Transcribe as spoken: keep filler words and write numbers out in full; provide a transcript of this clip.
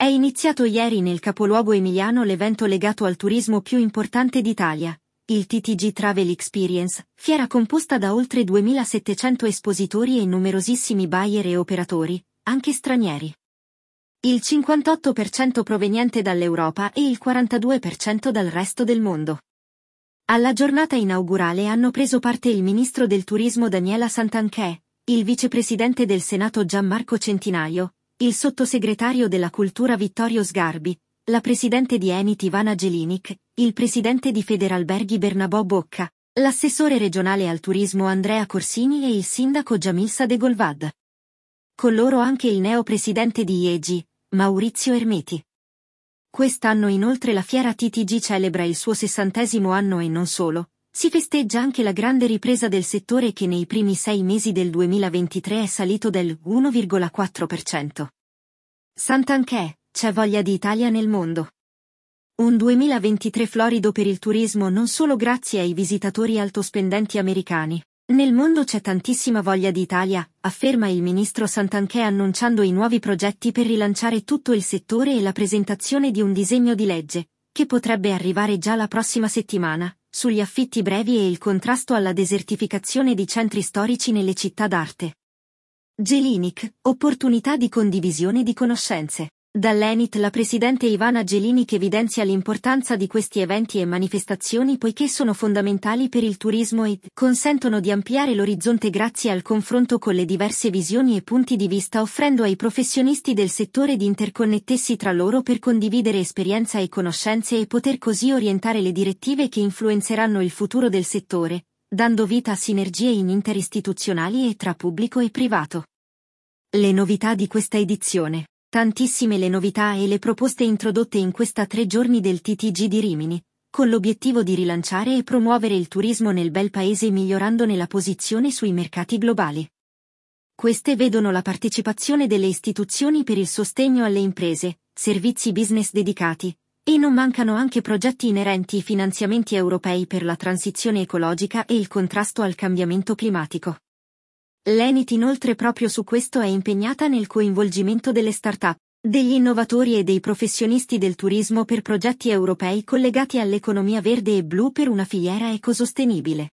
iniziato ieri nel capoluogo emiliano l'evento legato al turismo più importante d'Italia, il T T G Travel Experience, fiera composta da oltre duemilasettecento espositori e numerosissimi buyer e operatori, anche stranieri. Il cinquantotto per cento proveniente dall'Europa e il quarantadue per cento dal resto del mondo. Alla giornata inaugurale hanno preso parte il ministro del turismo Daniela Santanchè, il vicepresidente del Senato Gianmarco Centinaio, il sottosegretario della Cultura Vittorio Sgarbi, la presidente di Enit Ivana Gelinic, il presidente di Federalberghi Bernabò Bocca, l'assessore regionale al turismo Andrea Corsini e il sindaco Jamil Sadegolvad. Con loro anche il neo-presidente di I E G I, Maurizio Ermiti. Quest'anno inoltre la fiera T T G celebra il suo sessantesimo anno e non solo, si festeggia anche la grande ripresa del settore che nei primi sei mesi del duemilaventitré è salito del uno virgola quattro per cento. Santanchè, c'è voglia di Italia nel mondo. Un duemilaventitré florido per il turismo non solo grazie ai visitatori altospendenti americani. Nel mondo c'è tantissima voglia di Italia, afferma il ministro Santanchè annunciando i nuovi progetti per rilanciare tutto il settore e la presentazione di un disegno di legge, che potrebbe arrivare già la prossima settimana, sugli affitti brevi e il contrasto alla desertificazione di centri storici nelle città d'arte. Gelinic, opportunità di condivisione di conoscenze. Dall'Enit la presidente Ivana Gelinic evidenzia l'importanza di questi eventi e manifestazioni poiché sono fondamentali per il turismo e consentono di ampliare l'orizzonte grazie al confronto con le diverse visioni e punti di vista offrendo ai professionisti del settore di interconnettersi tra loro per condividere esperienza e conoscenze e poter così orientare le direttive che influenzeranno il futuro del settore, dando vita a sinergie in interistituzionali e tra pubblico e privato. Le novità di questa edizione. Tantissime le novità e le proposte introdotte in questa tre giorni del T T G di Rimini, con l'obiettivo di rilanciare e promuovere il turismo nel bel paese migliorandone la posizione sui mercati globali. Queste vedono la partecipazione delle istituzioni per il sostegno alle imprese, servizi business dedicati, e non mancano anche progetti inerenti ai finanziamenti europei per la transizione ecologica e il contrasto al cambiamento climatico. L'Enit inoltre proprio su questo è impegnata nel coinvolgimento delle start-up, degli innovatori e dei professionisti del turismo per progetti europei collegati all'economia verde e blu per una filiera ecosostenibile.